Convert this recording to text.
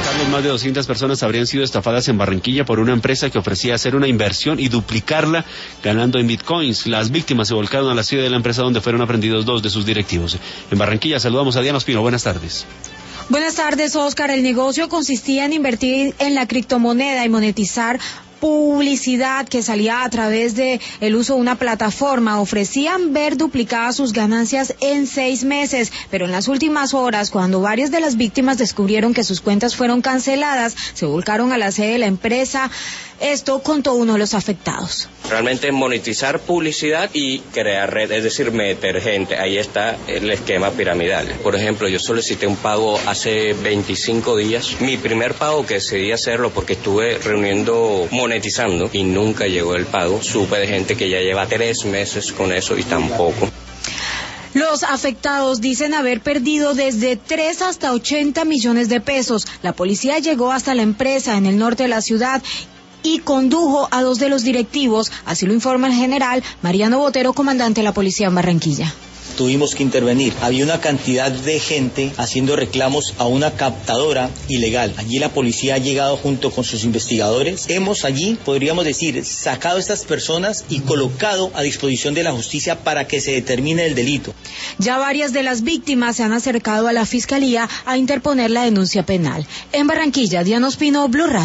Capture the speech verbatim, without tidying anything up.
Carlos, más de doscientas personas habrían sido estafadas en Barranquilla por una empresa que ofrecía hacer una inversión y duplicarla ganando en bitcoins. Las víctimas se volcaron a la sede de la empresa donde fueron aprendidos dos de sus directivos. En Barranquilla saludamos a Diana Ospino. Buenas tardes. Buenas tardes, Oscar. El negocio consistía en invertir en la criptomoneda y monetizar publicidad que salía a través de el uso de una plataforma. Ofrecían ver duplicadas sus ganancias en seis meses, pero en las últimas horas, cuando varias de las víctimas descubrieron que sus cuentas fueron canceladas, se volcaron a la sede de la empresa. Esto contó uno de los afectados. Realmente monetizar publicidad y crear red, es decir, meter gente. Ahí está el esquema piramidal. Por ejemplo, yo solicité un pago hace veinticinco días. Mi primer pago que decidí hacerlo porque estuve reuniendo, monetizando y nunca llegó el pago. Supe de gente que ya lleva tres meses con eso y tampoco. Los afectados dicen haber perdido desde tres hasta ochenta millones de pesos. La policía llegó hasta la empresa en el norte de la ciudad y condujo a dos de los directivos, así lo informa el general Mariano Botero, comandante de la policía en Barranquilla. Tuvimos que intervenir. Había una cantidad de gente haciendo reclamos a una captadora ilegal. Allí la policía ha llegado junto con sus investigadores. Hemos allí, podríamos decir, sacado a estas personas y colocado a disposición de la justicia para que se determine el delito. Ya varias de las víctimas se han acercado a la fiscalía a interponer la denuncia penal. En Barranquilla, Diana Ospino, Blue Radio.